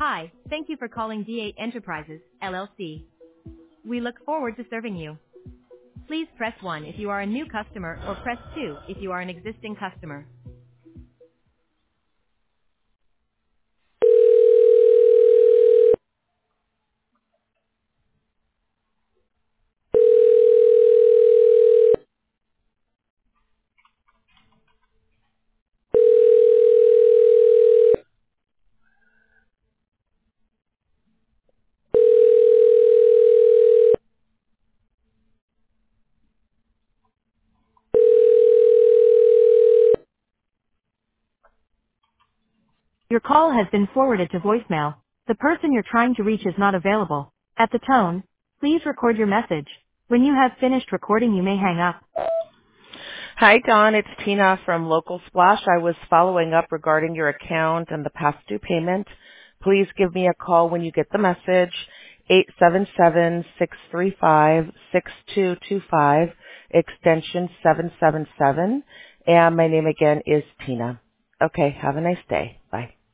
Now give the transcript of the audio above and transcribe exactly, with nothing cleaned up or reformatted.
Hi, thank you for calling D eight Enterprises, L L C. We look forward to serving you. Please press one if you are a new customer or press two if you are an existing customer. Your call has been forwarded to voicemail. The person you're trying to reach is not available. At the tone, please record your message. When you have finished recording, you may hang up. Hi, Dawn. It's Tina from Local Splash. I was following up regarding your account and the past due payment. Please give me a call when you get the message, eight seven seven, six three five, six two two five, extension seven seven seven. And my name again is Tina. Okay, have a nice day. Bye.